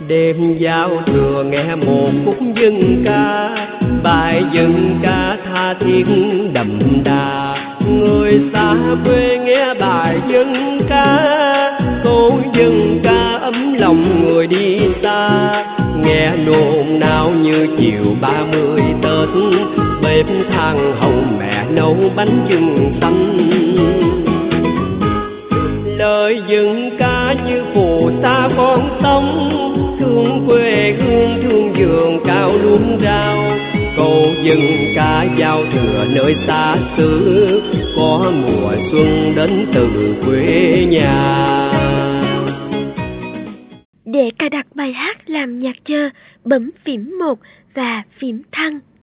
Đêm giao thừa nghe một khúc dân ca, bài dân ca tha thiết đậm đà. Người xa quê nghe bài dân ca, câu dân ca ấm lòng người đi xa. Nghe nôn nao như chiều 30 Tết, bếp than hồng mẹ nấu bánh chưng xanh. Lời dân ca như phù sa con sông, thương quê hương thương vườn cao luống rau. Câu dân ca giao thừa nơi xa xứ, có mùa xuân đến từ quê nhà. Để cài đặt bài hát làm nhạc chờ, bấm phím 1 và phím thăng.